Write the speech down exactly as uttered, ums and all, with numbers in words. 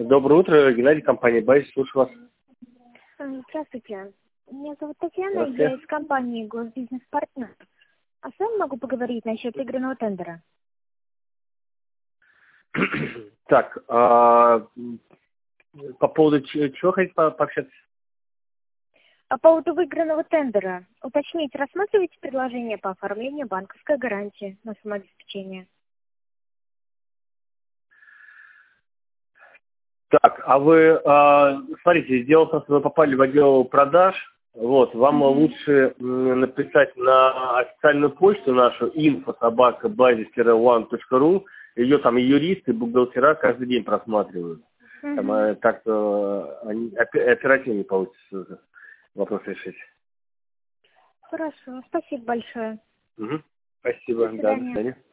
Доброе утро, Геннадий, компания «Базис», слушаю вас. Здравствуйте. Меня зовут Татьяна, я из компании «Госбизнес-партнер». А с вами могу поговорить насчет игры тендера? Так, а, по поводу чего хотите по- пообщаться? По поводу выигранного тендера. Уточнить, рассматриваете предложение по оформлению банковской гарантии на самообеспечение? Так, а вы, а, смотрите, дело в том, что вы попали в отдел продаж, вот, вам Мгм. лучше м, написать на официальную почту нашу инфо собака базис one точка ру, ее там юристы, бухгалтера каждый день просматривают. Там, Мгм. э, так-то они опе- оперативнее получится вопрос решить. Хорошо, спасибо большое. Мгм. До Спасибо, да, до свидания. свидания.